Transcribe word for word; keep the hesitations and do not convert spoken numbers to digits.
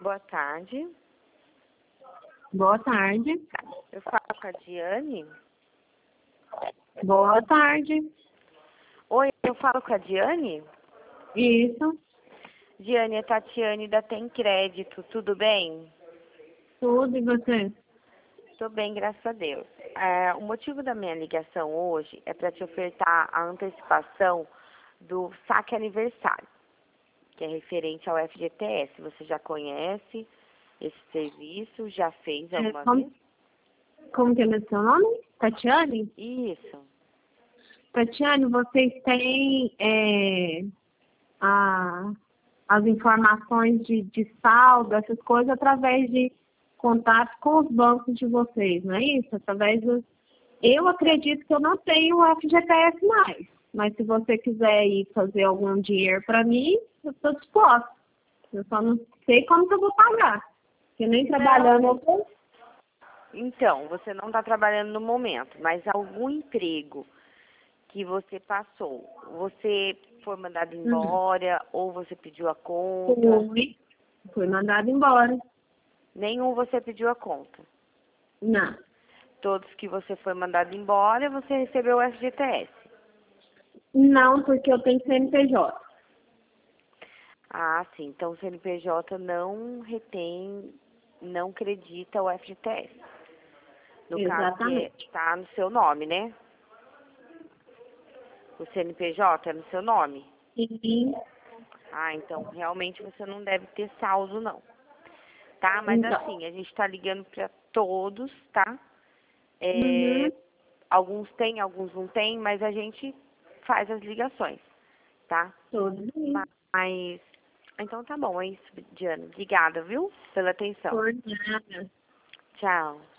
Boa tarde. Boa tarde. Eu falo com a Diane. Boa tarde. Oi, eu falo com a Diane? Isso. Diane, é Tatiane da Tem Crédito, tudo bem? Tudo, e você? Tô bem, graças a Deus. É, o motivo da minha ligação hoje é para te ofertar a antecipação do saque aniversário, que é referente ao F G T S. Você já conhece esse serviço? Já fez É, alguma como, vez? como que é o seu nome? Tatiane? Isso. Tatiane, vocês têm é, a, as informações de, de saldo, essas coisas, através de contatos com os bancos de vocês, não é isso? Através dos... Eu acredito que eu não tenho o F G T S mais, mas se você quiser ir fazer algum dinheiro para mim, eu estou disposta. Eu só não sei como que eu vou pagar, porque nem trabalhando eu tô... Então, você não está trabalhando no momento, mas algum emprego que você passou, você foi mandado embora ou você pediu a conta? Fui, fui mandada embora. Nenhum você pediu a conta. Não, Todos que você foi mandado embora, você recebeu o F G T S. não, porque eu tenho C N P J. Ah, sim. Então o C N P J não retém, não acredita o F G T S. No caso que Exatamente. está no seu nome, né? O C N P J é no seu nome? E, Ah, então realmente você não deve ter saldo, não. Tá? Mas então, assim, a gente está ligando para todos, tá? É, uhum, alguns têm, alguns não têm, mas a gente faz as ligações, tá? tudo bem. Mas, então tá bom, é isso, Diana. Obrigada, viu? Pela atenção. Por nada. Tchau.